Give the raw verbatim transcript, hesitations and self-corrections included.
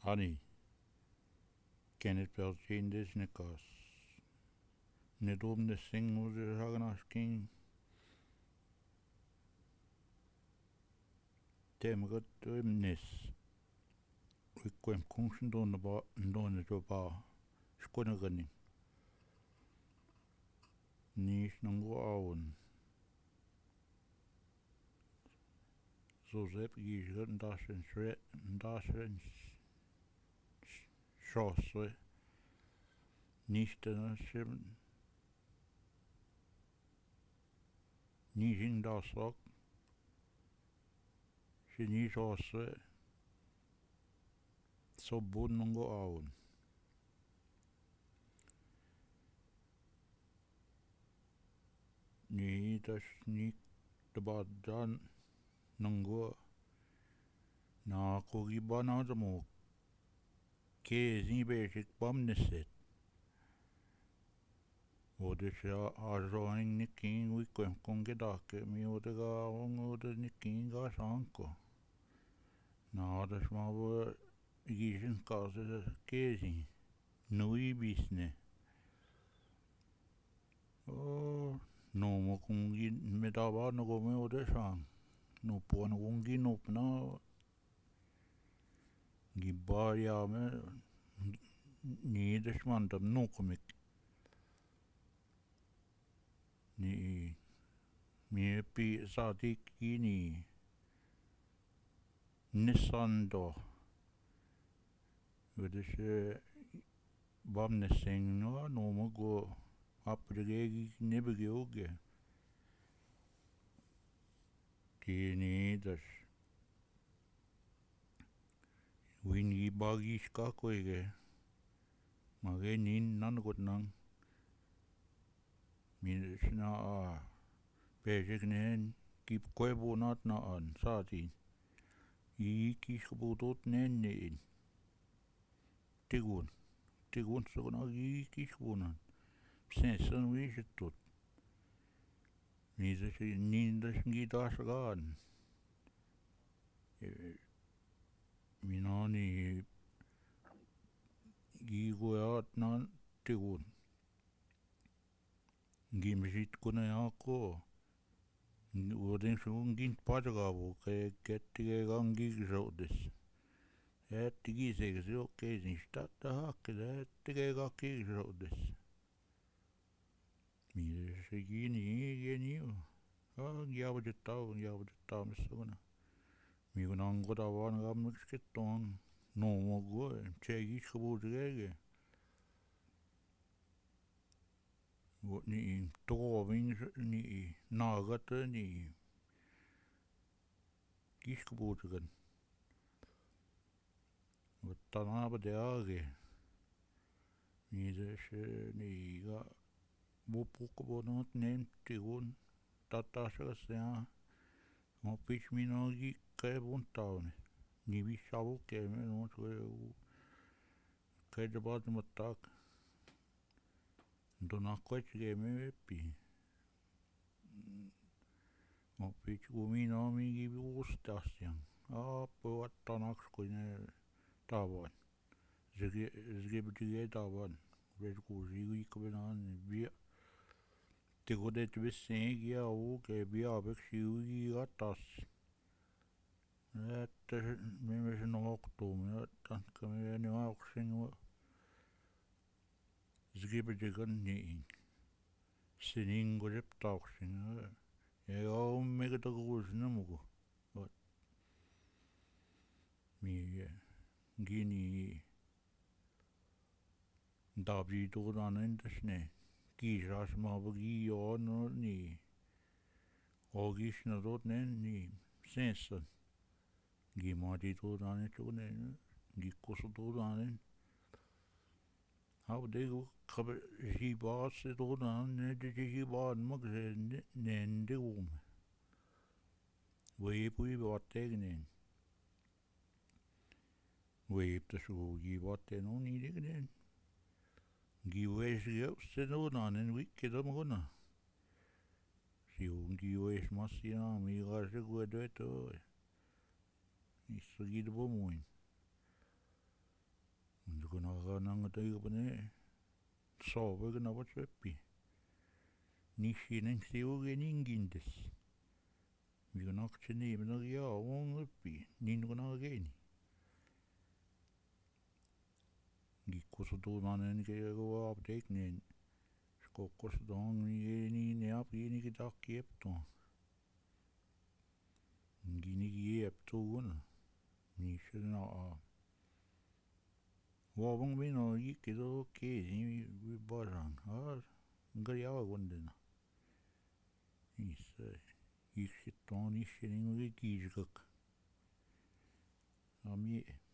Ani, Kenneth Belchin desnekas. Nedum de singus haganasking. Temagat ymnes. Ikkuem kungsin donna ba donna jo ba. Skunagani. Nis nangu aun. Joseph Giger ndasen shre ndasen shoswe. Nistana sim Nijing dasok. Shini shoswe. So bun nangu aun. Ni das ni debadan nangu na kogi bana damo ke zi basic bamneset ode sha arroing niking wikwem kongedake mi ode ga ong ode niking ga sanko na das ma wo gishin kase ke zi nui bisne o no mo kongi medaba no go me ode sang no po no kongi no na Gibaria me ni desmandam no komik ni mi pi sadik ini Nissando vedes bamnesing no no mo go apregi nebege oge kini das wingi bagi ska koige magenin nan got nang mi sna a pejegnen kip koebu nat na an sati i kis gebudot nen nen tigun tigun so na i kis bunan sensen wisetut mi ze nindas gitas gan mi nani gigoat nan tigun gimsit kuna ako Uuden sun gint padagavu ke kettige gangi gsodes. Ettigi seges okei sin statta hakkeda ettige gakki gsodes. Mire se gini geni jo. Ja, giavudet tau, giavudet tau missuguna. Migun angoda vaan gammikskettoon. No mo goe, tjegis kabuudegege. Ni toving ni nagate ni kiskebootegen. Tanaba de age. Ni des ni ga bopukabonot nem tigun tatasgas ja. Mo pitch mi no gi kebuntaune. Ni vishavu keme no tue kedebat matak. Donakwet game pi. Mo pitch gumi no mi gibi ustasian. A puat tanaks kune tavan. Zge zgebtige tavan. Vet kuzi ikabenan bia. Tegodet bessengi au ke bia beksiugi gatas. Että me me sen oktuumi. Tantka me ne auksen zgebedigan niin. Seningo reptauksen. Ja on mega takuusina muku. Mi gini Davi tuodan entäsne. Kiisas ma bagi on ni. Ogis na tot nen ni. Sensan. Gimati tuodan etunen. Gikkosu tuodan en. Hau degu kabe jibaas se tuodan ne de jibaan magse nen degume. Weipui vaattegnen. Weipta suu givatte no ni degnen. Giwes se tuodan en wikkeda maguna. Siun giwes massina miga se guedeto. Isso gidbo muin. Ndukunanga taigapane soovega whatsappi. Nishinen siuge ningindes. Migunakchini mnagia wongappi. Ningunageni. Gikkusutuunanen kego apteeknen. Skokkosutaan ni ne apini kitakki eptoon. Nginigi eptoon. Nishena a. Wabang mino yikido ke ni barang. Ah, ngariawa wandena. Isa yikshitton ishenin wikijgak. Ami